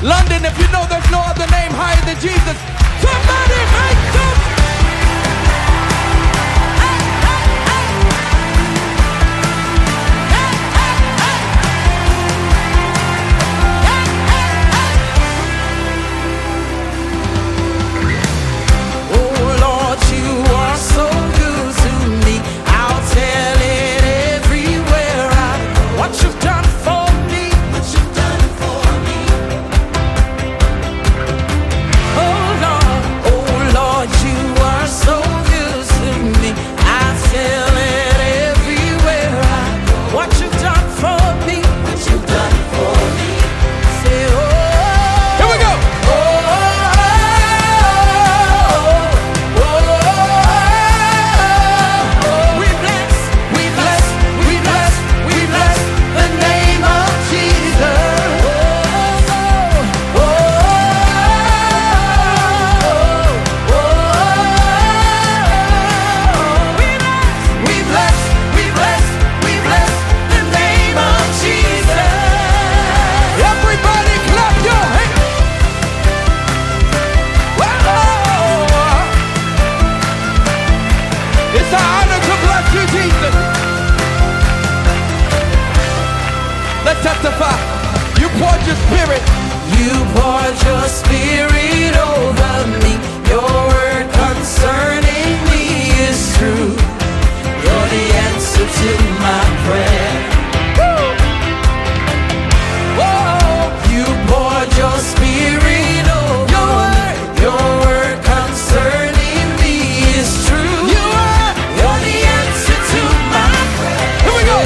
London, if you know there's no other name higher than Jesus, somebody make some. Testify. You poured your spirit. You poured your spirit over me. Your word concerning me is true. You're the answer to my prayer. Woo! Whoa! You poured your spirit over me. Your word concerning me is true. You're the answer to my prayer. Here we go.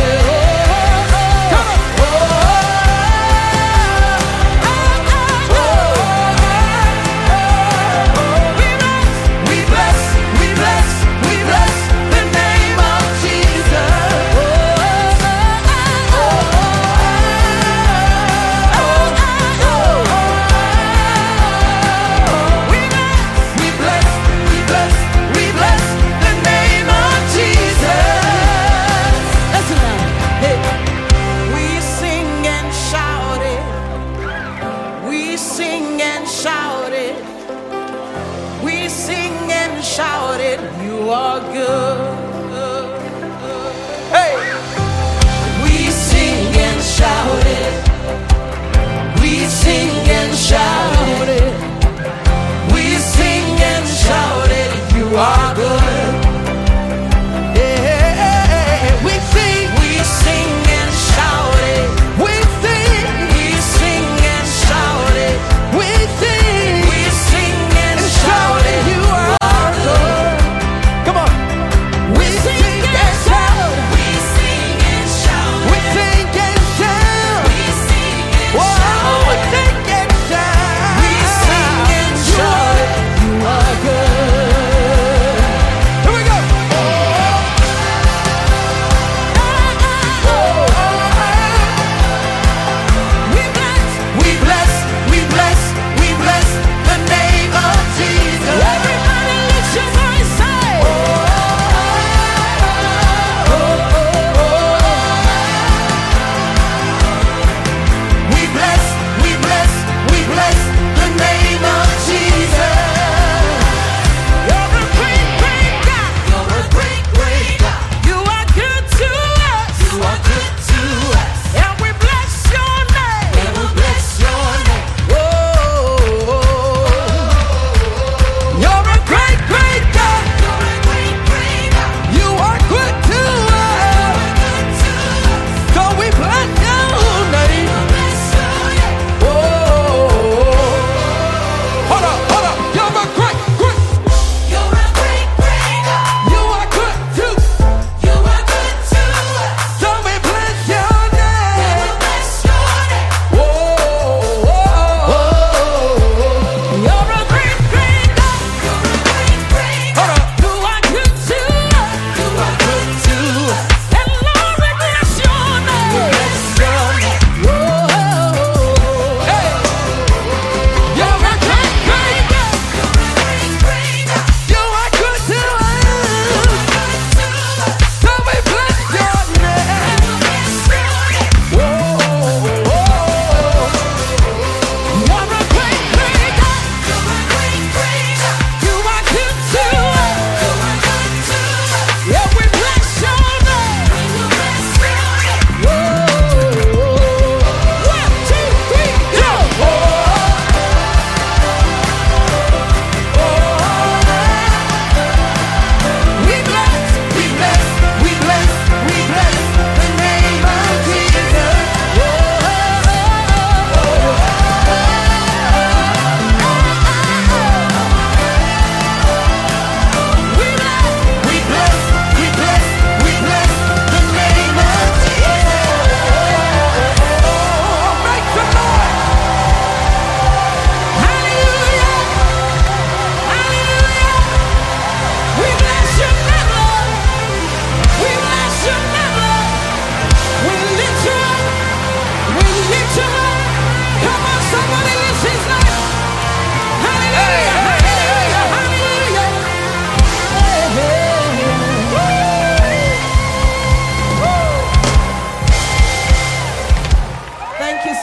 You are good. Hey! We sing and shout it. We sing and shout it. We sing and shout it. You are good. Yeah. We sing and shout it. We sing and shout it. We sing and shout it. You are good. Come on. We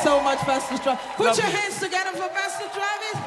so much, Pastor Travis. Put Love your you. hands together for Pastor Travis.